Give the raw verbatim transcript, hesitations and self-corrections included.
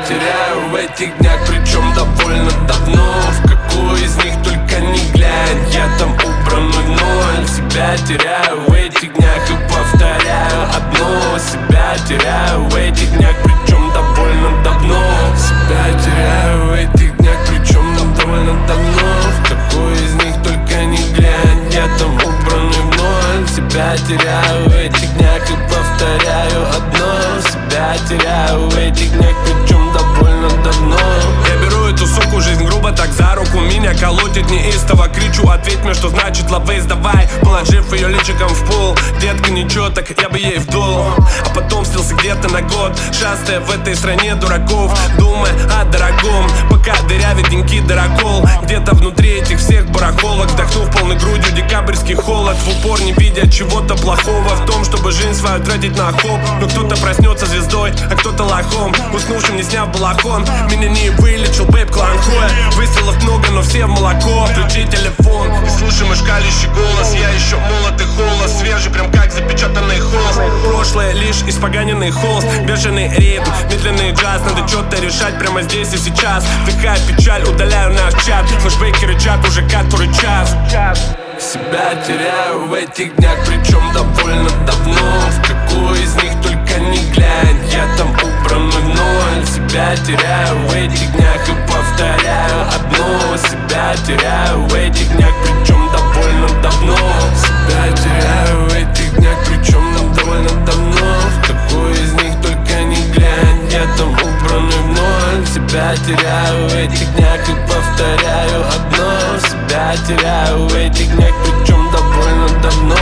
теряю в этих днях, причем довольно давно. В какую из них только не глянь, я там убран в ноль. Себя теряю в этих днях и повторяю одно. Себя теряю в этих днях, причем довольно давно. Себя теряю в этих днях, причем довольно давно. В какую из них только не глянь, я там убран в ноль. Себя теряю в этих днях и повторяю одно. Себя теряю в этих днях, причем довольно давно. Я беру эту суку, жизнь грубо так за руку. Меня колотит неистово, кричу: ответь мне, что значит лавейс, давай. Положив ее личиком в пол, детка, ничего так, я бы ей вдул. А потом слился где-то на год, шастая в этой стране дураков, думая о дорогом, пока дырявит деньги дорогол. Где-то внутри этих всех барахолок, вдохнув полной грудью декабрьский холод, в упор не видя чего-то плохого в том, чтобы жизнь свою тратить на хоп. Но кто-то проснется звездой, а кто-то лохом, уснувшим не сняв балахон. Меня не вылечил бэйб кланхуя. Выстрелов много, но все в молоко. Включи телефон и слушай мой шкалящий голос. Я еще молод и холод, свежий, прям как запечатанный холст. Прошлое лишь испоганенный холст, бешеный ритм, медленный джаз. Надо что-то решать прямо здесь и сейчас. Вдыхаю печаль, удаляю наш чат. Флэшбэки рычат уже который час. Себя теряю в этих днях, причем довольно давно. В какую из них только не глянь, я там убран в ноль. Себя теряю в этих днях и повторяю одно. Себя теряю в этих днях, причем довольно давно. Себя теряю в этих днях, причем довольно давно. В какую из них только не глянь, я там убран в ноль. Себя теряю в этих днях и повторяю одно. Себя теряю в этих днях, причем довольно давно.